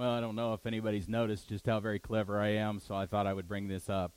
Well, I don't know if anybody's noticed just how very clever I am, so I thought I would bring this up.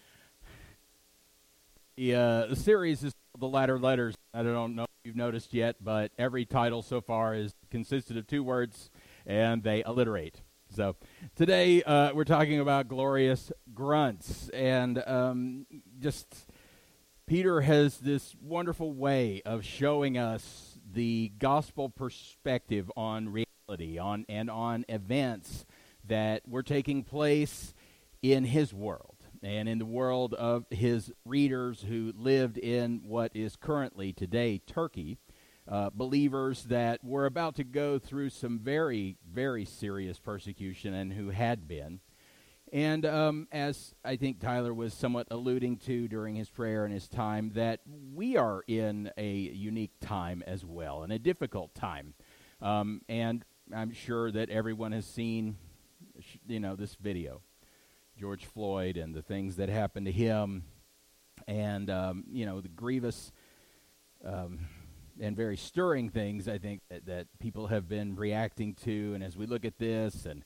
The series is called The Latter Letters. I don't know if you've noticed yet, but every title so far is consisted of two words, and they alliterate. So today we're talking about glorious grunts, and just Peter has this wonderful way of showing us the gospel perspective on reality, on events that were taking place in his world and in the world of his readers who lived in what is currently today Turkey, believers that were about to go through some very, very serious persecution and who had been. And as I think Tyler was somewhat alluding to during his prayer and his time, that we are in a unique time as well, and a difficult time. And I'm sure that everyone has seen, this video, George Floyd and the things that happened to him, and, the grievous and very stirring things, I think, that people have been reacting to. And as we look at this, and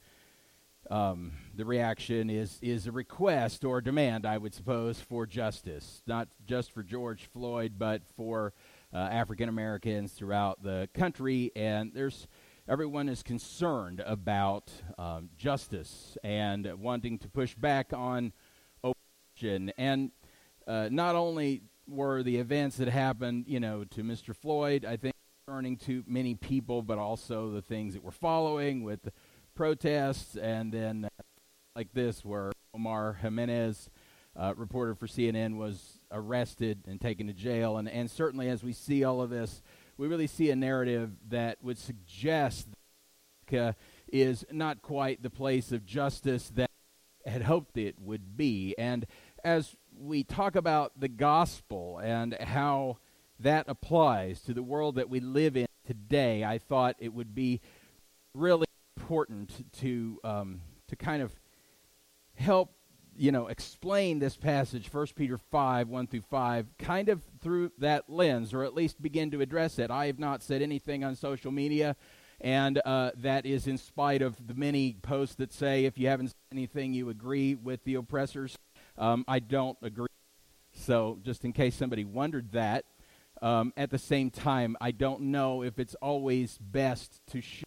the reaction is a request or a demand, I would suppose, for justice, not just for George Floyd, but for African Americans throughout the country. And everyone is concerned about justice and wanting to push back on oppression. And not only were the events that happened, to Mr. Floyd, I think, concerning to many people, but also the things that we're following with the protests, and then like this, where Omar Jimenez, reporter for CNN, was arrested and taken to jail. And certainly as we see all of this, we really see a narrative that would suggest that is not quite the place of justice that had hoped it would be. And as we talk about the gospel and how that applies to the world that we live in today, I thought it would be really important to kind of help explain this passage, 1 Peter 5, 1 through 5, kind of through that lens, or at least begin to address it. I have not said anything on social media, and that is in spite of the many posts that say, if you haven't said anything, you agree with the oppressors. I don't agree. So just in case somebody wondered that, at the same time, I don't know if it's always best to share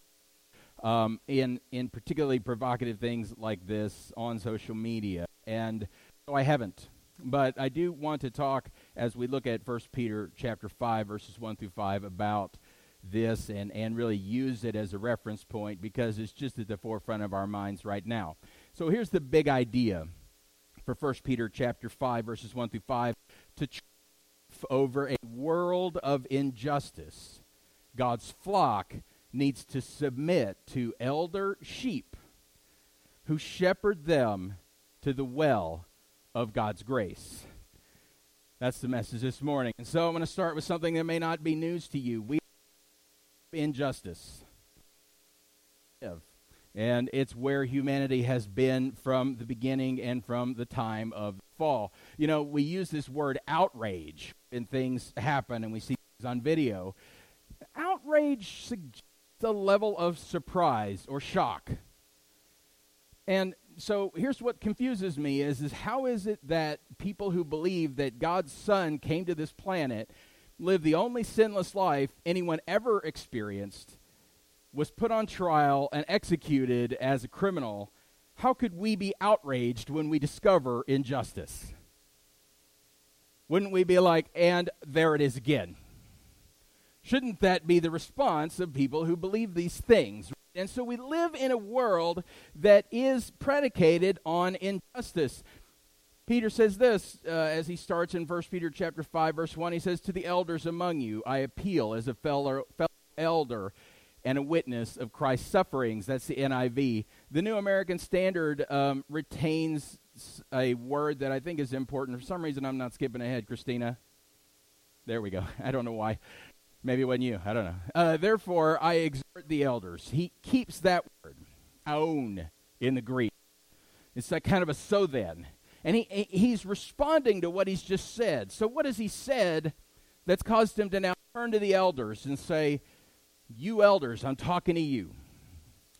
in particularly provocative things like this on social media. And so I haven't. But I do want to talk, as we look at 1 Peter chapter 5, verses 1 through 5, about this and really use it as a reference point, because it's just at the forefront of our minds right now. So here's the big idea for 1 Peter chapter 5, verses 1 through 5. To triumph over a world of injustice, God's flock needs to submit to elder sheep who shepherd them to the well of God's grace. That's the message this morning. And so I'm going to start with something that may not be news to you. We have injustice. And it's where humanity has been from the beginning and from the time of the fall. We use this word outrage when things happen and we see things on video. Outrage suggests a level of surprise or shock. And so here's what confuses me is how is it that people who believe that God's Son came to this planet, lived the only sinless life anyone ever experienced, was put on trial and executed as a criminal, how could we be outraged when we discover injustice? Wouldn't we be like, and there it is again? Shouldn't that be the response of people who believe these things? And so we live in a world that is predicated on injustice. Peter says this as he starts in 1 Peter chapter 5, verse 1. He says, "To the elders among you, I appeal as a fellow elder and a witness of Christ's sufferings." That's the NIV. The New American Standard retains a word that I think is important. For some reason, I'm not skipping ahead, Christina. There we go. I don't know why. Maybe it wasn't you. I don't know. "Therefore, I exhort the elders." He keeps that word, aon, in the Greek. It's like kind of a so then. And he's responding to what he's just said. So what has he said that's caused him to now turn to the elders and say, "You elders, I'm talking to you"?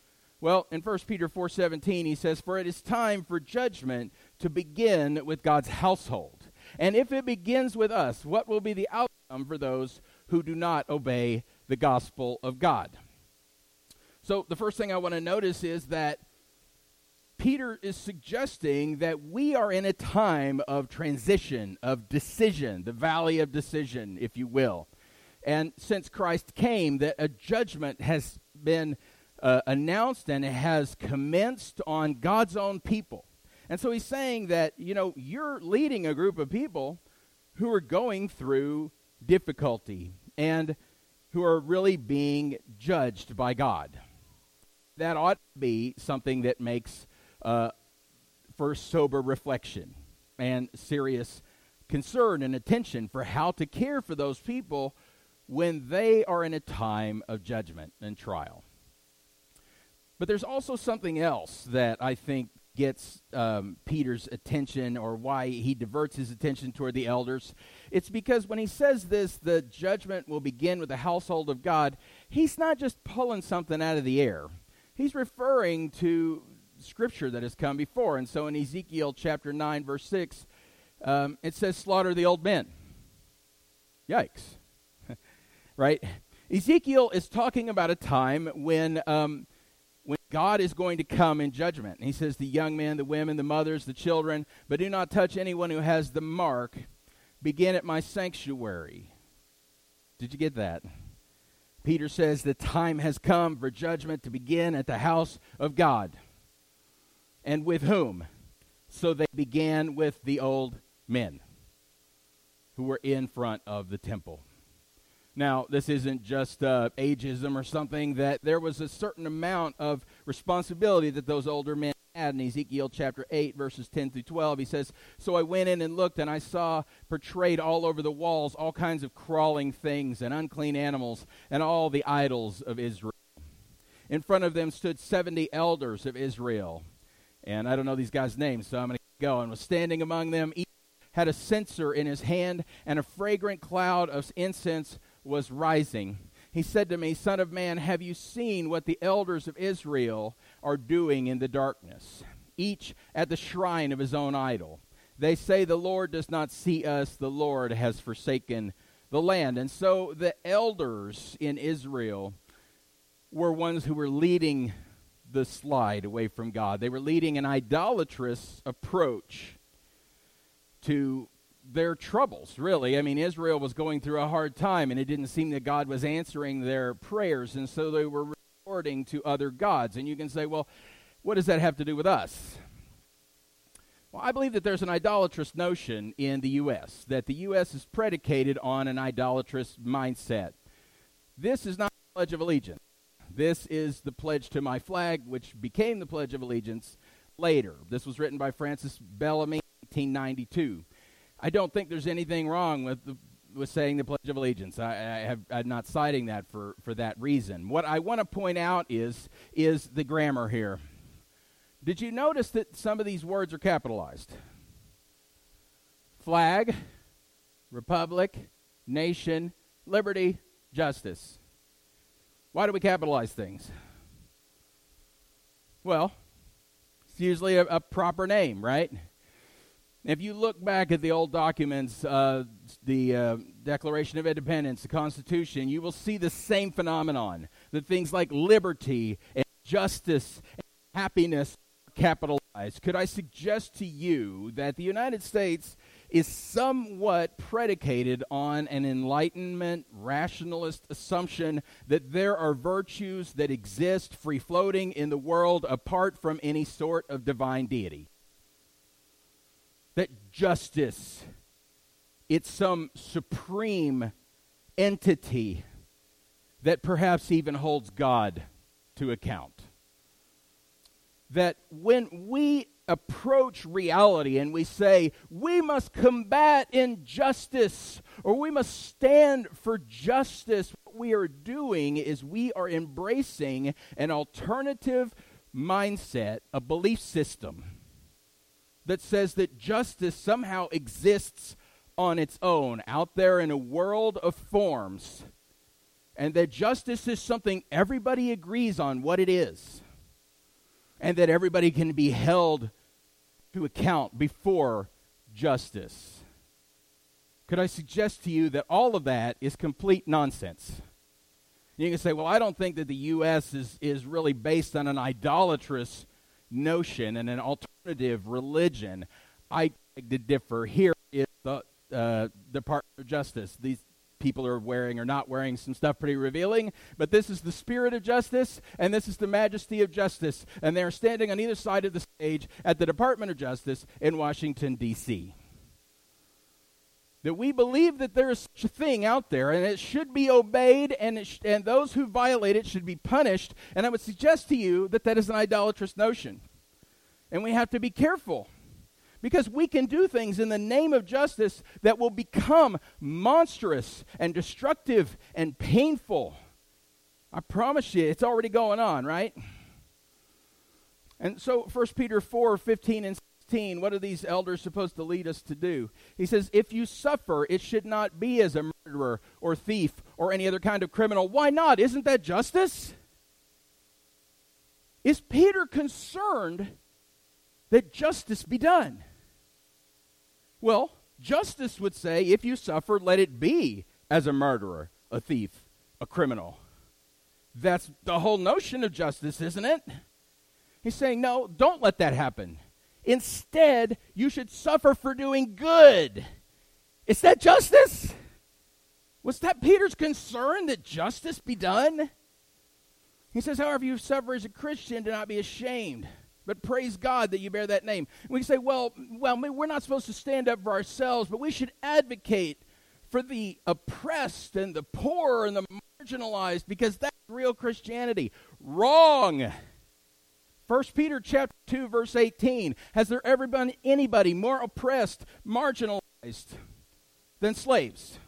Well, in 1 Peter 4:17, he says, "For it is time for judgment to begin with God's household. And if it begins with us, what will be the outcome for those who do not obey the gospel of God?" So the first thing I want to notice is that Peter is suggesting that we are in a time of transition, of decision, the valley of decision, if you will. And since Christ came, that a judgment has been announced and it has commenced on God's own people. And so he's saying that, you're leading a group of people who are going through difficulty and who are really being judged by God. That ought to be something that makes for sober reflection and serious concern and attention for how to care for those people when they are in a time of judgment and trial. But there's also something else that I think gets Peter's attention, or why he diverts his attention toward the elders. It's because when he says this, the judgment will begin with the household of God, he's not just pulling something out of the air. He's referring to Scripture that has come before. And so in Ezekiel chapter 9, verse 6, it says, "Slaughter the old men." Yikes. Right? Ezekiel is talking about a time when God is going to come in judgment. And he says, "The young men, the women, the mothers, the children, but do not touch anyone who has the mark, begin at my sanctuary." Did you get that? Peter says the time has come for judgment to begin at the house of God. And with whom? So they began with the old men who were in front of the temple. Now, this isn't just ageism or something, that there was a certain amount of responsibility that those older men had. In Ezekiel chapter 8, verses 10 through 12, he says, "So I went in and looked, and I saw portrayed all over the walls all kinds of crawling things and unclean animals and all the idols of Israel. In front of them stood 70 elders of Israel." And I don't know these guys' names, so I'm going to go. "And was standing among them, each had a censer in his hand, and a fragrant cloud of incense was rising. He said to me, 'Son of man, have you seen what the elders of Israel are doing in the darkness, each at the shrine of his own idol? They say, the Lord does not see us, the Lord has forsaken the land.'" And so the elders in Israel were ones who were leading the slide away from God. They were leading an idolatrous approach to their troubles, really. I mean, Israel was going through a hard time, and it didn't seem that God was answering their prayers, and so they were resorting to other gods. And you can say, well, what does that have to do with us? Well, I believe that there's an idolatrous notion in the U.S., that the U.S. is predicated on an idolatrous mindset. This is not the Pledge of Allegiance. This is the pledge to my flag, which became the Pledge of Allegiance later. This was written by Francis Bellamy in 1892. I don't think there's anything wrong with saying the Pledge of Allegiance. I'm not citing that for that reason. What I want to point out is the grammar here. Did you notice that some of these words are capitalized? Flag, republic, nation, liberty, justice. Why do we capitalize things? Well, it's usually a proper name, right? If you look back at the old documents, the Declaration of Independence, the Constitution, you will see the same phenomenon, that things like liberty and justice and happiness are capitalized. Could I suggest to you that the United States is somewhat predicated on an Enlightenment rationalist assumption that there are virtues that exist free-floating in the world apart from any sort of divine deity? That justice, it's some supreme entity that perhaps even holds God to account. That when we approach reality and we say, we must combat injustice, or we must stand for justice, what we are doing is we are embracing an alternative mindset, a belief system that says that justice somehow exists on its own, out there in a world of forms, and that justice is something everybody agrees on what it is. and that everybody can be held to account before justice. Could I suggest to you that all of that is complete nonsense? You can say, well, I don't think that the U.S. is really based on an idolatrous notion and an alternative religion. I beg to differ. Here is the Department of Justice. These people are wearing or not wearing some stuff pretty revealing, but this is the spirit of justice, and this is the majesty of justice, and they're standing on either side of the stage at the Department of Justice in Washington, D.C. That we believe that there is such a thing out there, and it should be obeyed, and those who violate it should be punished. And I would suggest to you that that is an idolatrous notion. And we have to be careful, because we can do things in the name of justice that will become monstrous and destructive and painful. I promise you, it's already going on, right? And so 1 Peter 4:15 and 16, what are these elders supposed to lead us to do? He says, if you suffer, it should not be as a murderer or thief or any other kind of criminal. Why not? Isn't that justice? Is Peter concerned that justice be done? Well, justice would say, if you suffer, let it be as a murderer, a thief, a criminal. That's the whole notion of justice, isn't it? He's saying, no, don't let that happen. Instead, you should suffer for doing good. Is that justice? Was that Peter's concern, that justice be done? He says, however, you suffer as a Christian, do not be ashamed, but praise God that you bear that name. We say, well, we're not supposed to stand up for ourselves, but we should advocate for the oppressed and the poor and the marginalized, because that's real Christianity. Wrong. 1 Peter chapter 2, verse 18. Has there ever been anybody more oppressed, marginalized than slaves?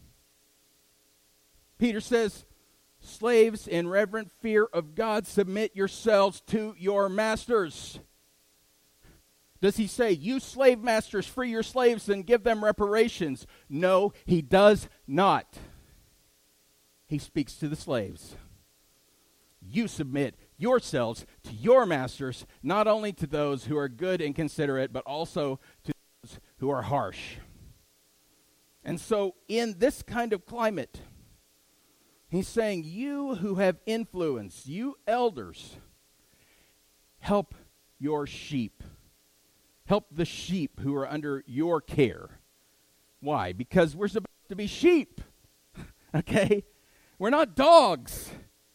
Peter says, slaves, in reverent fear of God, submit yourselves to your masters. Does he say, you slave masters, free your slaves and give them reparations? No, he does not. He speaks to the slaves. You submit yourselves to your masters, not only to those who are good and considerate, but also to those who are harsh. And so in this kind of climate, he's saying, you who have influence, you elders, help your sheep. Help the sheep who are under your care. Why? Because we're supposed to be sheep. Okay? We're not dogs.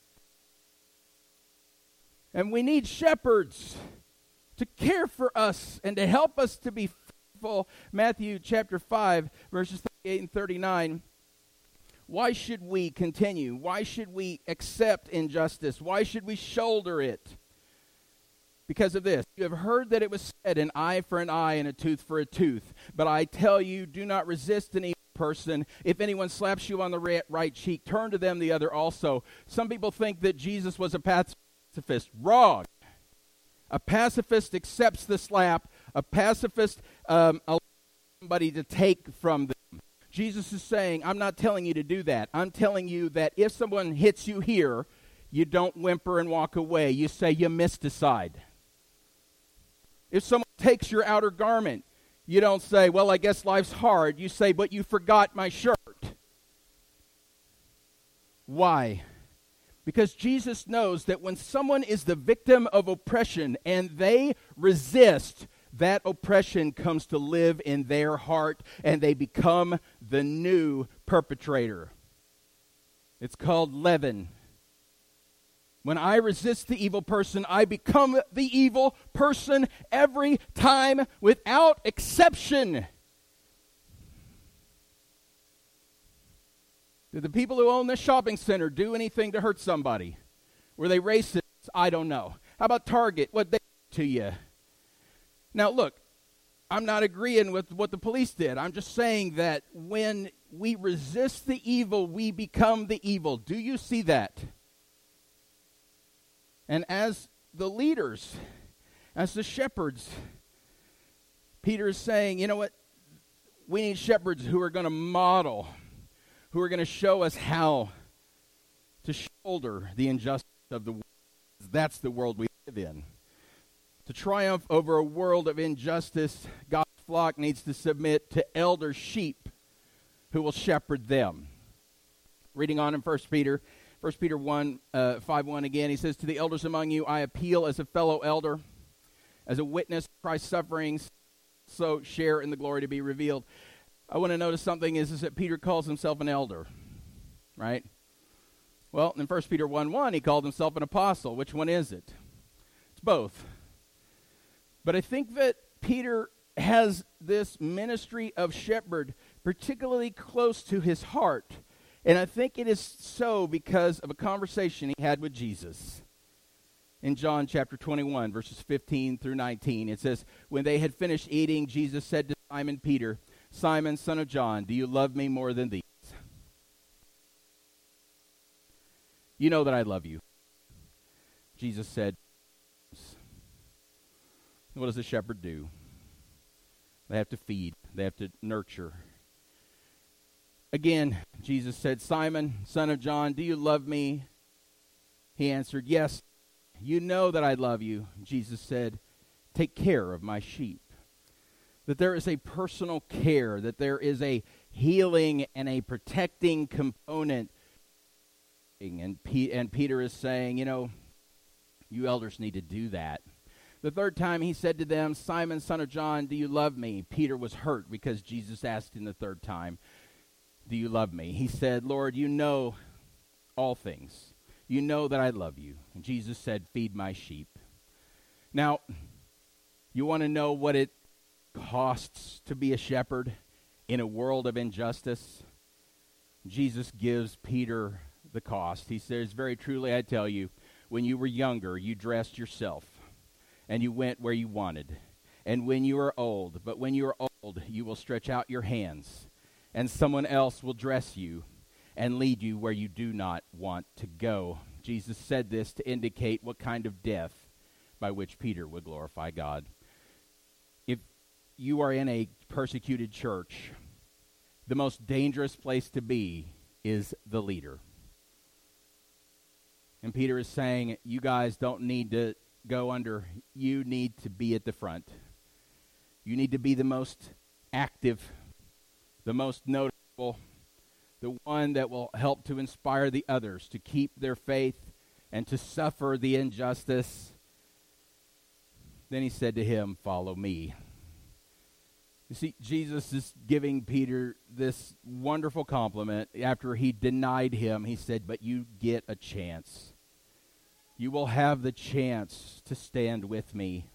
And we need shepherds to care for us and to help us to be faithful. Matthew chapter 5, verses 38 and 39. Why should we continue? Why should we accept injustice? Why should we shoulder it? Because of this. You have heard that it was said, an eye for an eye and a tooth for a tooth. But I tell you, do not resist an evil person. If anyone slaps you on the right cheek, turn to them the other also. Some people think that Jesus was a pacifist. Wrong. A pacifist accepts the slap. A pacifist allows somebody to take from them. Jesus is saying, I'm not telling you to do that. I'm telling you that if someone hits you here, you don't whimper and walk away. You say, you missed a side. If someone takes your outer garment, you don't say, well, I guess life's hard. You say, but you forgot my shirt. Why? Because Jesus knows that when someone is the victim of oppression and they resist, that oppression comes to live in their heart and they become the new perpetrator. It's called leaven. When I resist the evil person, I become the evil person every time without exception. Did the people who own this shopping center do anything to hurt somebody? Were they racist? I don't know. How about Target? What they did to you? Now, look, I'm not agreeing with what the police did. I'm just saying that when we resist the evil, we become the evil. Do you see that? And as the leaders, as the shepherds, Peter is saying, you know what? We need shepherds who are going to model, who are going to show us how to shoulder the injustice of the world. That's the world we live in. To triumph over a world of injustice, God's flock needs to submit to elder sheep who will shepherd them. Reading on in 1 Peter 1, 5:1 again, he says, "To the elders among you I appeal as a fellow elder, as a witness of Christ's sufferings, so share in the glory to be revealed." I want to notice something is that Peter calls himself an elder, right? Well, in 1 Peter 1:1, he called himself an apostle. Which one is it? It's both. But I think that Peter has this ministry of shepherd particularly close to his heart. And I think it is so because of a conversation he had with Jesus. In John chapter 21, verses 15 through 19, it says, "When they had finished eating, Jesus said to Simon Peter, 'Simon, son of John, do you love me more than these?' 'You know that I love you.' Jesus said, 'What does a shepherd do?' They have to feed. They have to nurture. Again, Jesus said, 'Simon, son of John, do you love me?' He answered, 'Yes, you know that I love you.' Jesus said, 'Take care of my sheep.'" That there is a personal care, that there is a healing and a protecting component. And Peter is saying, you elders need to do that. The third time he said to them, "Simon, son of John, do you love me?" Peter was hurt because Jesus asked him the third time, "Do you love me?" He said, "Lord, you know all things. You know that I love you." And Jesus said, "Feed my sheep." Now, you want to know what it costs to be a shepherd in a world of injustice? Jesus gives Peter the cost. He says, "Very truly I tell you, when you were younger, you dressed yourself, and you went where you wanted. And when you are old, you will stretch out your hands, and someone else will dress you and lead you where you do not want to go." Jesus said this to indicate what kind of death by which Peter would glorify God. If you are in a persecuted church, the most dangerous place to be is the leader. And Peter is saying, you guys don't need to go under. You need to be at the front. You need to be the most active, the most noticeable, the one that will help to inspire the others to keep their faith and to suffer the injustice. Then he said to him, "Follow me." You see, Jesus is giving Peter this wonderful compliment. After he denied him, he said, "But you get a chance. You will have the chance to stand with me."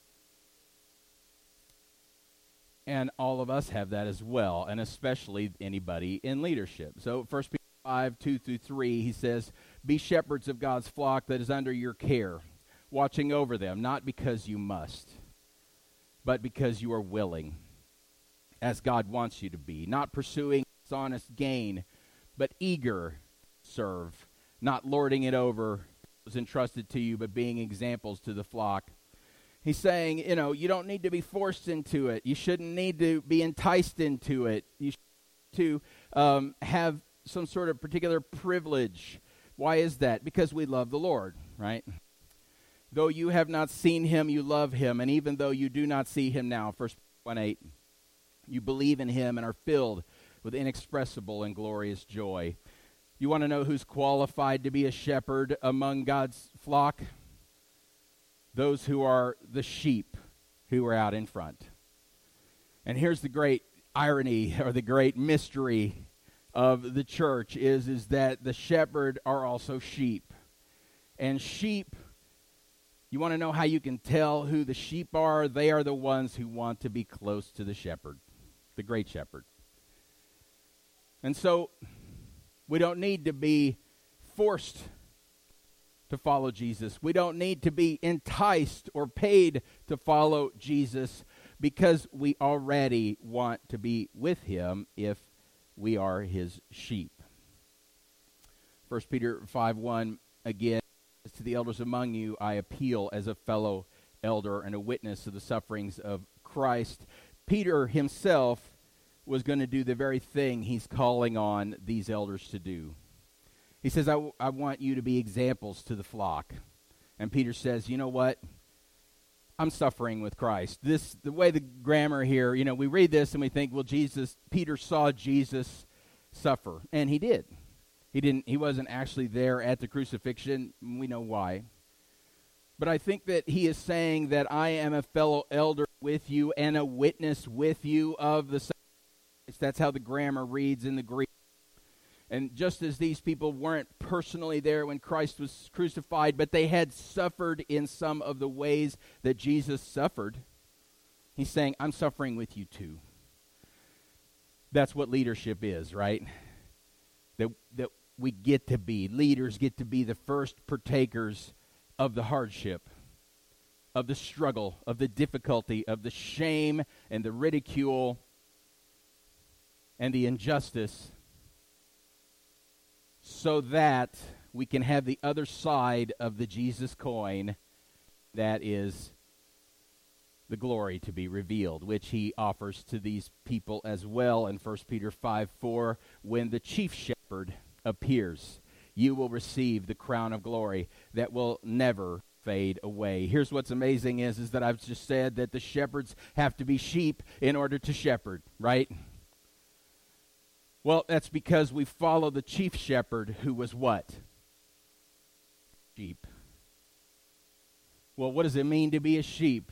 And all of us have that as well, and especially anybody in leadership. So 1 Peter 5, 2 through 3, he says, "Be shepherds of God's flock that is under your care, watching over them, not because you must, but because you are willing, as God wants you to be, not pursuing dishonest gain, but eager to serve, not lording it over those entrusted to you, but being examples to the flock." He's saying, you don't need to be forced into it. You shouldn't need to be enticed into it. You should have some sort of particular privilege. Why is that? Because we love the Lord, right? "Though you have not seen him, you love him. And even though you do not see him now," 1 Peter 1:8, "you believe in him and are filled with inexpressible and glorious joy." You want to know who's qualified to be a shepherd among God's flock? Those who are the sheep who are out in front. And here's the great irony, or the great mystery of the church is that the shepherd are also sheep. And sheep, you want to know how you can tell who the sheep are? They are the ones who want to be close to the shepherd, the great shepherd. And so we don't need to be forced to follow Jesus. We don't need to be enticed or paid to follow Jesus, because we already want to be with him if we are his sheep. 1 Peter 5:1 again, "To the elders among you I appeal as a fellow elder and a witness of the sufferings of Christ." Peter himself was going to do the very thing he's calling on these elders to do. He says, I want you to be examples to the flock. And Peter says, you know what? I'm suffering with Christ. The way the grammar here, we read this and we think, well, Peter saw Jesus suffer, and he did. He wasn't actually there at the crucifixion. We know why. But I think that he is saying that I am a fellow elder with you and a witness with you of the sacrifice. That's how the grammar reads in the Greek. And just as these people weren't personally there when Christ was crucified, but they had suffered in some of the ways that Jesus suffered, he's saying, I'm suffering with you too. That's what leadership is, right? That we get to be. Leaders get to be the first partakers of the hardship, of the struggle, of the difficulty, of the shame and the ridicule and the injustice, so that we can have the other side of the Jesus coin, that is the glory to be revealed, which he offers to these people as well in 1 Peter 5:4, when the chief shepherd appears, you will receive the crown of glory that will never fade away. Here's what's amazing is that I've just said that the shepherds have to be sheep in order to shepherd, right? Well, that's because we follow the chief shepherd, who was what? Sheep. Well, what does it mean to be a sheep?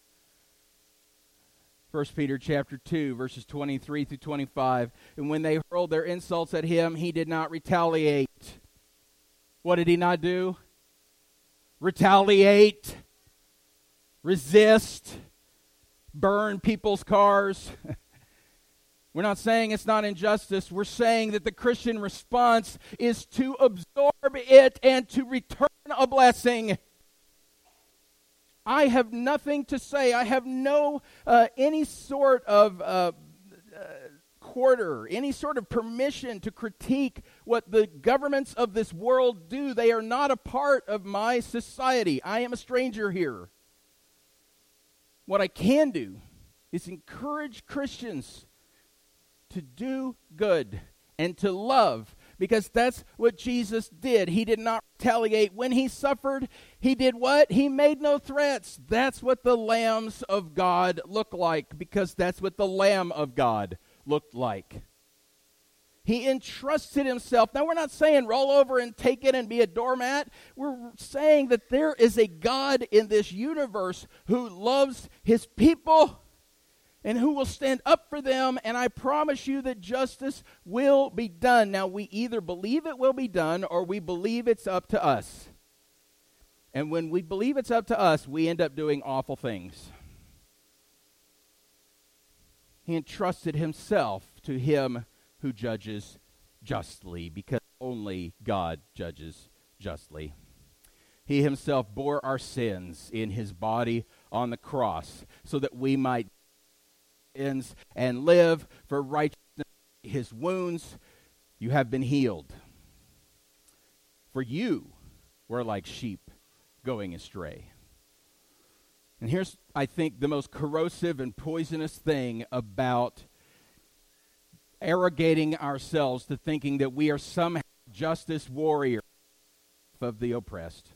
1 Peter chapter 2, verses 23 through 25. And when they hurled their insults at him, he did not retaliate. What did he not do? Retaliate, resist, burn people's cars. We're not saying it's not injustice. We're saying that the Christian response is to absorb it and to return a blessing. I have nothing to say. I have no any sort of quarter, any sort of permission to critique what the governments of this world do. They are not a part of my society. I am a stranger here. What I can do is encourage Christians to do good and to love, because that's what Jesus did. He did not retaliate. When he suffered, he did what? He made no threats. That's what the lambs of God look like, because that's what the Lamb of God looked like. He entrusted himself. Now, we're not saying roll over and take it and be a doormat. We're saying that there is a God in this universe who loves his people and who will stand up for them, and I promise you that justice will be done. Now, we either believe it will be done or we believe it's up to us. And when we believe it's up to us, we end up doing awful things. He entrusted himself to him who judges justly, because only God judges justly. He himself bore our sins in his body on the cross so that we might and live for righteousness. His wounds you have been healed. For you were like sheep going astray. And here's, I think, the most corrosive and poisonous thing about arrogating ourselves to thinking that we are somehow justice warriors of the oppressed.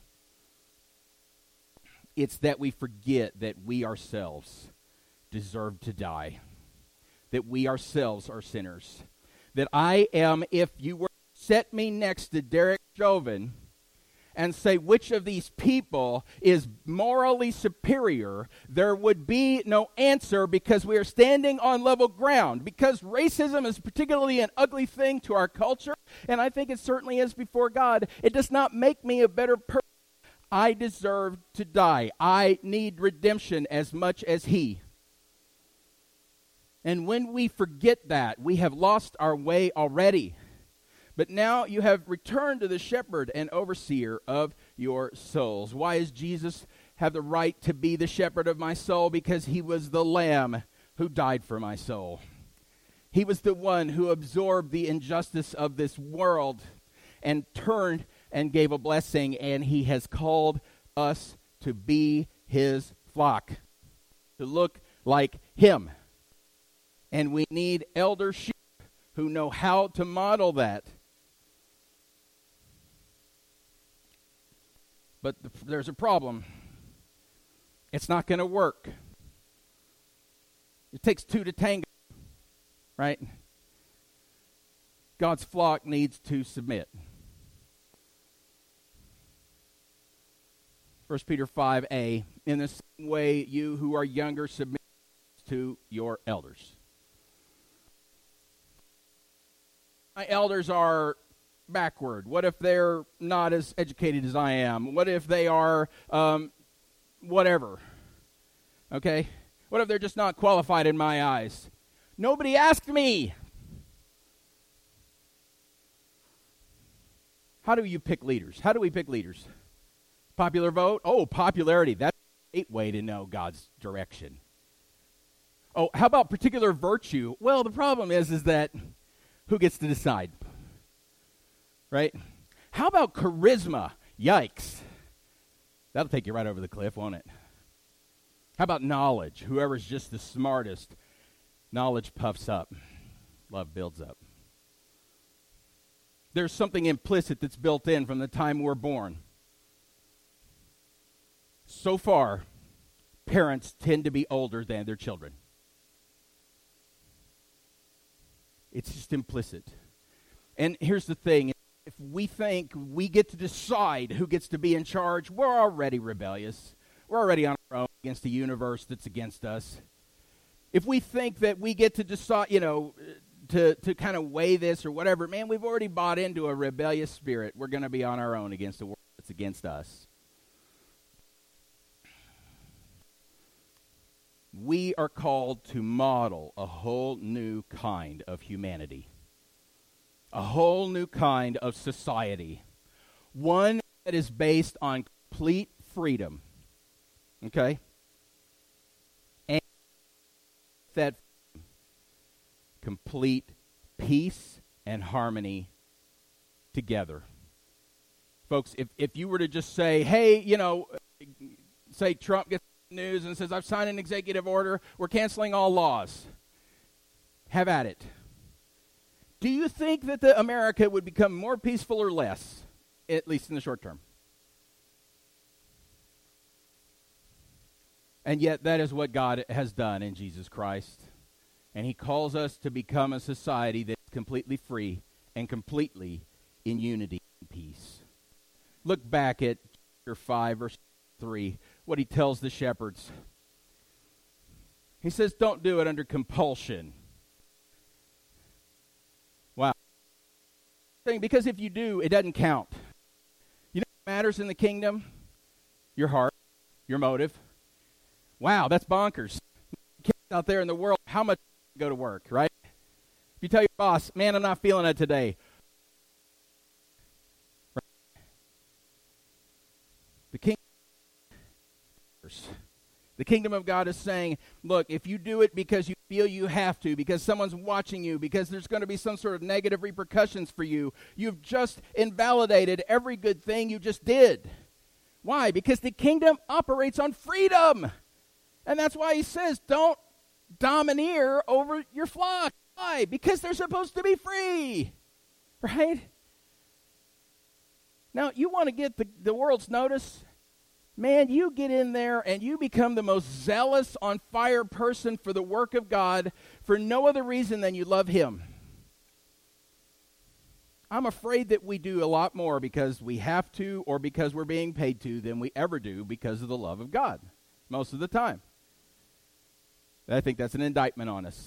It's that we forget that we ourselves deserve to die, that we ourselves are sinners, that I am, if you were to set me next to Derek Chauvin and say which of these people is morally superior, there would be no answer, because we are standing on level ground. Because racism is particularly an ugly thing to our culture, and I think it certainly is before God. It does not make me a better person. I deserve to die. I need redemption as much as he. And when we forget that, we have lost our way already. But now you have returned to the shepherd and overseer of your souls. Why does Jesus have the right to be the shepherd of my soul? Because he was the lamb who died for my soul. He was the one who absorbed the injustice of this world and turned and gave a blessing, and he has called us to be his flock, to look like him. And we need elder sheep who know how to model that. But there's a problem. It's not going to work. It takes two to tango, right? God's flock needs to submit. 1 Peter 5a, in the same way you who are younger submit to your elders. My elders are backward. What if they're not as educated as I am? What if they are whatever? Okay? What if they're just not qualified in my eyes? Nobody asked me. How do you pick leaders? How do we pick leaders? Popular vote? Oh, popularity. That's a great way to know God's direction. Oh, how about particular virtue? Well, the problem is that who gets to decide? Right? How about charisma? Yikes. That'll take you right over the cliff, won't it? How about knowledge? Whoever's just the smartest, knowledge puffs up. Love builds up. There's something implicit that's built in from the time we're born. So far, parents tend to be older than their children. It's just implicit. And here's the thing. If we think we get to decide who gets to be in charge, we're already rebellious. We're already on our own against a universe that's against us. If we think that we get to decide, to kind of weigh this or whatever, man, we've already bought into a rebellious spirit. We're going to be on our own against the world that's against us. We are called to model a whole new kind of humanity, a whole new kind of society, one that is based on complete freedom, okay? And that complete peace and harmony together. Folks, if you were to just say, hey, say Trump gets news and says, I've signed an executive order, we're canceling all laws. Have at it. Do you think that America would become more peaceful or less, at least in the short term? And yet that is what God has done in Jesus Christ. And he calls us to become a society that's completely free and completely in unity and peace. Look back at chapter 5, verse 3, what he tells the shepherds. He says, don't do it under compulsion. Wow. Because if you do, it doesn't count. You know what matters in the kingdom? Your heart, your motive. Wow, that's bonkers. Kids out there in the world, how much go to work, right? If you tell your boss, man, I'm not feeling it today. Right? The kingdom of God is saying, look, if you do it because you feel you have to, because someone's watching you, because there's going to be some sort of negative repercussions for you, you've just invalidated every good thing you just did. Why? Because the kingdom operates on freedom. And that's why he says, don't domineer over your flock. Why? Because they're supposed to be free. Right? Now, you want to get the world's notice? Man, you get in there and you become the most zealous, on fire person for the work of God for no other reason than you love him. I'm afraid that we do a lot more because we have to or because we're being paid to than we ever do because of the love of God most of the time. I think that's an indictment on us.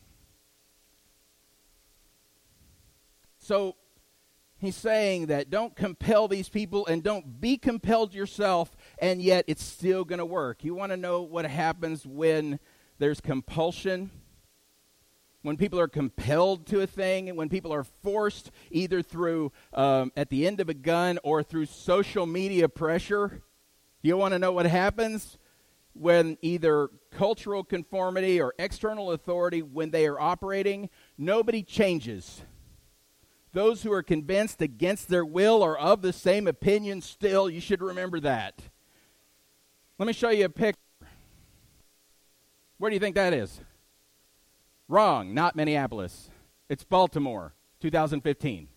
So he's saying that don't compel these people and don't be compelled yourself, and yet it's still going to work. You want to know what happens when there's compulsion? When people are compelled to a thing, and when people are forced either through at the end of a gun or through social media pressure. You want to know what happens when either cultural conformity or external authority, when they are operating, nobody changes. Those who are convinced against their will are of the same opinion still. You should remember that. Let me show you a picture. Where do you think that is? Wrong, not Minneapolis. It's Baltimore, 2015.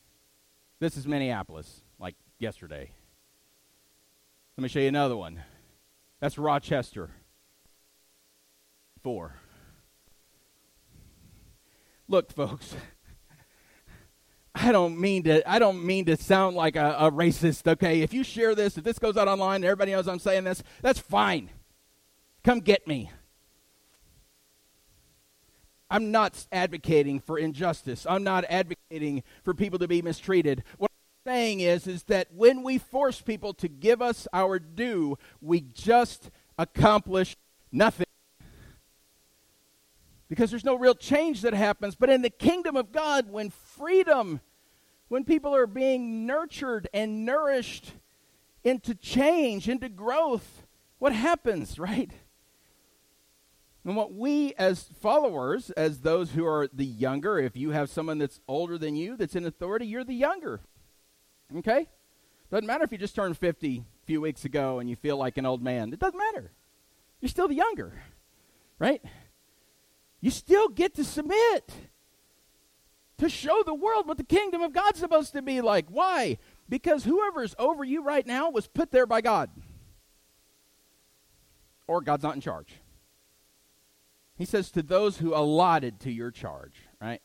This is Minneapolis, like yesterday. Let me show you another one. That's Rochester. 4. Look, folks, I don't mean to sound like a racist, okay? If you share this, if this goes out online and everybody knows I'm saying this, that's fine. Come get me. I'm not advocating for injustice. I'm not advocating for people to be mistreated. What I'm saying is that when we force people to give us our due, we just accomplish nothing. Because there's no real change that happens. But in the kingdom of God, when people are being nurtured and nourished into change, into growth, what happens, right? And what we as followers, as those who are the younger, if you have someone that's older than you, that's in authority, you're the younger. Okay? Doesn't matter if you just turned 50 a few weeks ago and you feel like an old man. It doesn't matter. You're still the younger, right? You still get to submit to show the world what the kingdom of God's supposed to be like. Why? Because whoever's over you right now was put there by God. Or God's not in charge. He says to those who allotted to your charge, right?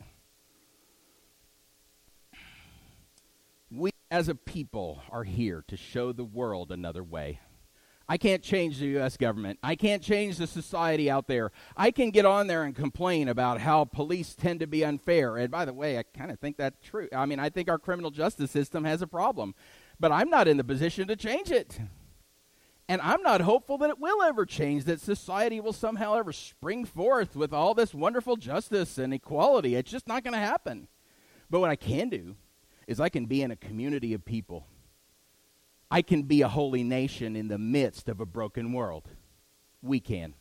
We as a people are here to show the world another way. I can't change the U.S. government. I can't change the society out there. I can get on there and complain about how police tend to be unfair. And by the way, I kind of think that's true. I mean, I think our criminal justice system has a problem. But I'm not in the position to change it. And I'm not hopeful that it will ever change, that society will somehow ever spring forth with all this wonderful justice and equality. It's just not going to happen. But what I can do is I can be in a community of people. I can be a holy nation in the midst of a broken world. We can.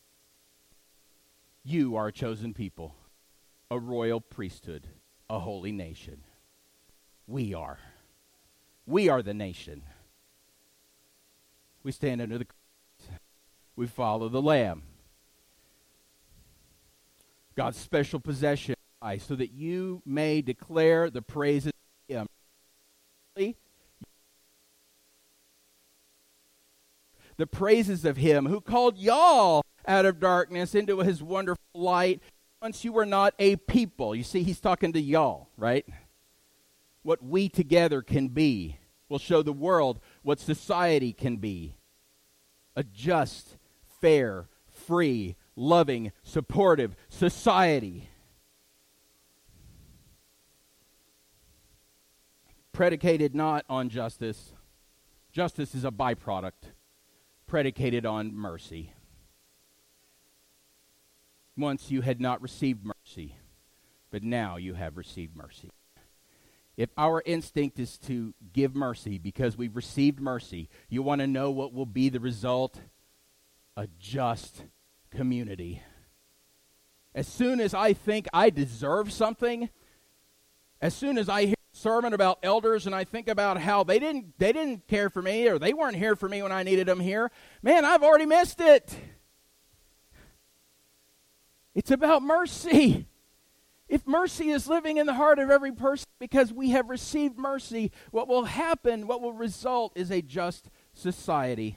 You are a chosen people, a royal priesthood, a holy nation. We are. We are the nation. We stand under the cross. We follow the Lamb. God's special possession, so that you may declare the praises of Him. The praises of Him who called y'all out of darkness into His wonderful light. Once you were not a people. You see, He's talking to y'all, right? What we together can be will show the world what society can be. A just, fair, free, loving, supportive society. Predicated not on justice. Justice is a byproduct. Predicated on mercy. Once you had not received mercy, but now you have received mercy. If our instinct is to give mercy because we've received mercy, you want to know what will be the result? A just community. As soon as I think I deserve something, as soon as I hear a sermon about elders and I think about how they didn't care for me or they weren't here for me when I needed them here, man, I've already missed it. It's about mercy. If mercy is living in the heart of every person because we have received mercy, what will happen, what will result is a just society.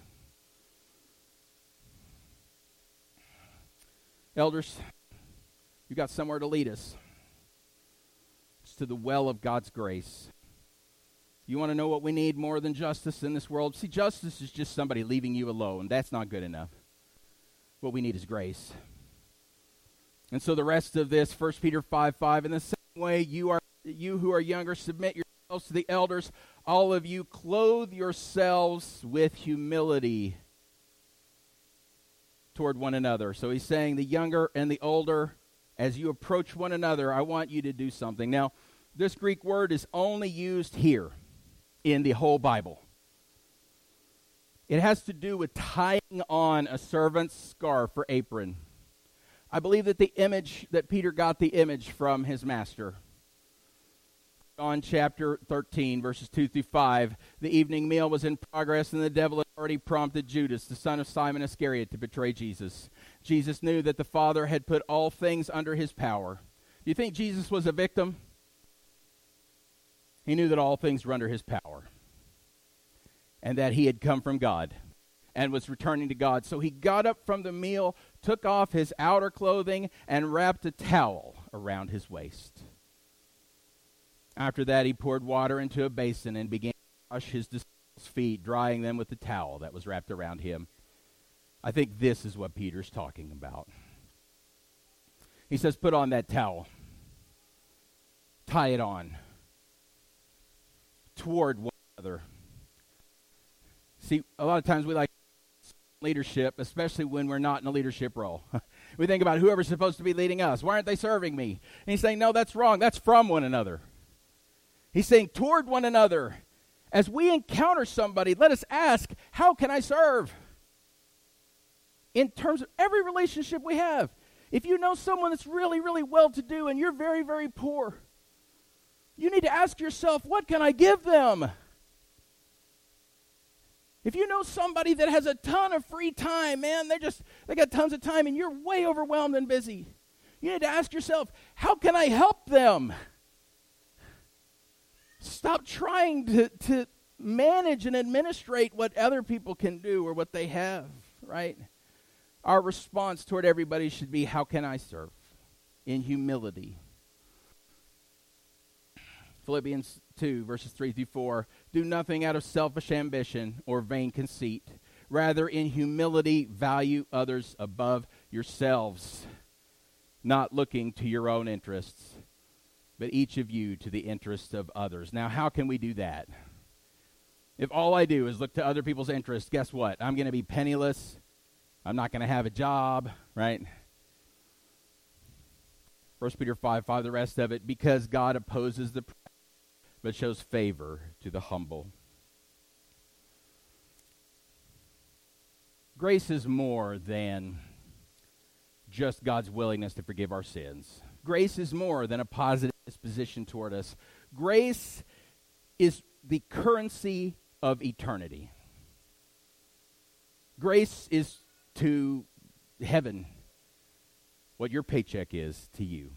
Elders, you got somewhere to lead us. It's to the well of God's grace. You want to know what we need more than justice in this world? See, justice is just somebody leaving you alone. That's not good enough. What we need is grace. And so the rest of this, 1 Peter 5:5, in the same way, you who are younger, submit yourselves to the elders. All of you, clothe yourselves with humility toward one another. So he's saying the younger and the older, as you approach one another, I want you to do something. Now, this Greek word is only used here in the whole Bible. It has to do with tying on a servant's scarf or apron. I believe that Peter got the image from his master. John chapter 13, verses 2 through 5. The evening meal was in progress, and the devil had already prompted Judas, the son of Simon Iscariot, to betray Jesus. Jesus knew that the Father had put all things under his power. Do you think Jesus was a victim? He knew that all things were under his power, and that he had come from God, and was returning to God. So he got up from the meal, took off his outer clothing, and wrapped a towel around his waist. After that, he poured water into a basin and began to wash his disciples' feet, drying them with the towel that was wrapped around him. I think this is what Peter's talking about. He says, put on that towel. Tie it on toward one another. See, a lot of times we like leadership, especially when we're not in a leadership role. We think about whoever's supposed to be leading us. Why aren't they serving me? And he's saying, no, that's wrong. That's from one another. He's saying toward one another. As we encounter somebody, let us ask, how can I serve? In terms of every relationship we have. If you know someone that's really, really well-to-do and you're very, very poor, you need to ask yourself, what can I give them? If you know somebody that has a ton of free time, man, they got tons of time and you're way overwhelmed and busy, you need to ask yourself, how can I help them? Stop trying to manage and administrate what other people can do or what they have, right? Our response toward everybody should be, how can I serve? In humility. Philippians 2, verses 3 through 4. Do nothing out of selfish ambition or vain conceit. Rather, in humility, value others above yourselves, not looking to your own interests, but each of you to the interests of others. Now, how can we do that? If all I do is look to other people's interests, guess what? I'm going to be penniless. I'm not going to have a job, right? 1 Peter 5:5, the rest of it, because God opposes the proud, but shows favor to the humble. Grace is more than just God's willingness to forgive our sins. Grace is more than a positive disposition toward us. Grace is the currency of eternity. Grace is to heaven what your paycheck is to you.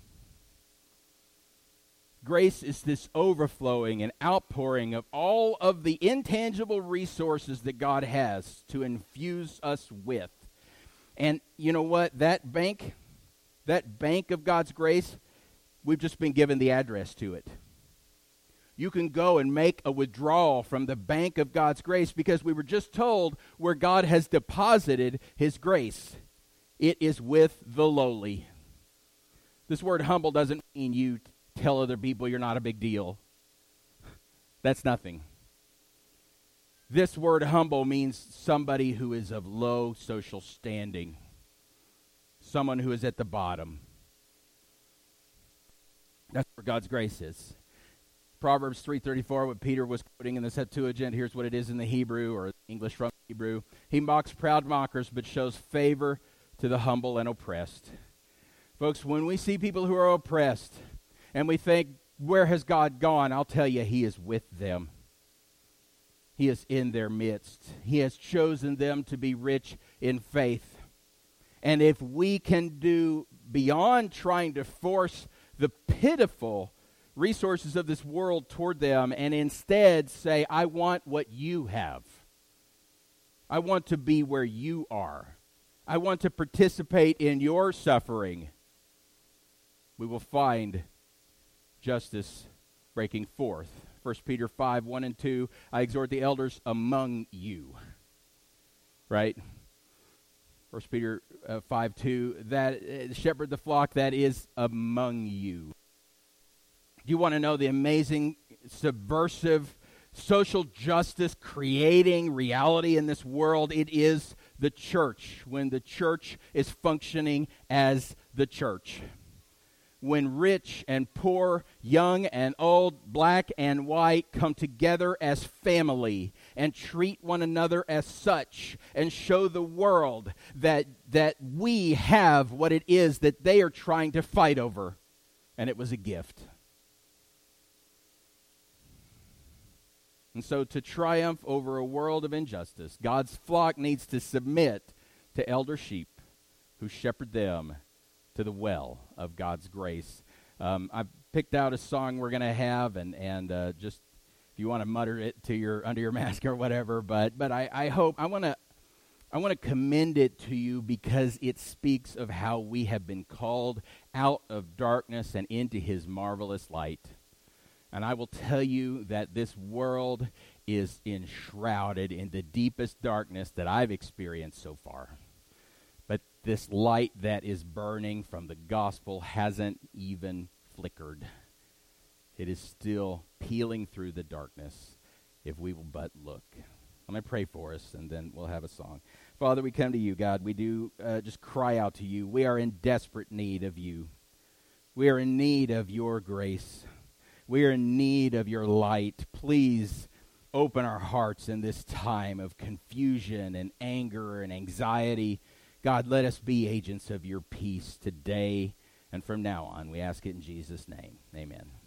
Grace is this overflowing and outpouring of all of the intangible resources that God has to infuse us with. And you know what? That bank of God's grace, we've just been given the address to it. You can go and make a withdrawal from the bank of God's grace because we were just told where God has deposited his grace. It is with the lowly. This word humble doesn't mean you tell other people you're not a big deal. That's nothing. This word humble means somebody who is of low social standing. Someone who is at the bottom. That's where God's grace is. Proverbs 3:34, what Peter was quoting in the Septuagint, here's what it is in the Hebrew, or English from Hebrew. He mocks proud mockers, but shows favor to the humble and oppressed. Folks, when we see people who are oppressed, and we think, where has God gone? I'll tell you, he is with them. He is in their midst. He has chosen them to be rich in faith. And if we can do beyond trying to force the pitiful resources of this world toward them and instead say, I want what you have. I want to be where you are. I want to participate in your suffering. We will find justice breaking forth. 1 Peter 5:1 and 2, I exhort the elders among you. Right? 1 Peter 5:2, that shepherd the flock that is among you. You want to know the amazing, subversive, social justice creating reality in this world? It is the church, when the church is functioning as the church. When rich and poor, young and old, black and white come together as family and treat one another as such and show the world that we have what it is that they are trying to fight over. And it was a gift. And so to triumph over a world of injustice, God's flock needs to submit to elder sheep who shepherd them to the well of God's grace. I've picked out a song we're going to have, and just if you want to mutter it to under your mask or whatever, but I hope, I want to I want to commend it to you because it speaks of how we have been called out of darkness and into his marvelous light. And I will tell you that this world is enshrouded in the deepest darkness that I've experienced so far. But this light that is burning from the gospel hasn't even flickered. It is still peeling through the darkness if we will but look. I'm going to pray for us, and then we'll have a song. Father, we come to you, God. We do just cry out to you. We are in desperate need of you. We are in need of your grace. We are in need of your light. Please open our hearts in this time of confusion and anger and anxiety. God, let us be agents of your peace today and from now on. We ask it in Jesus' name. Amen.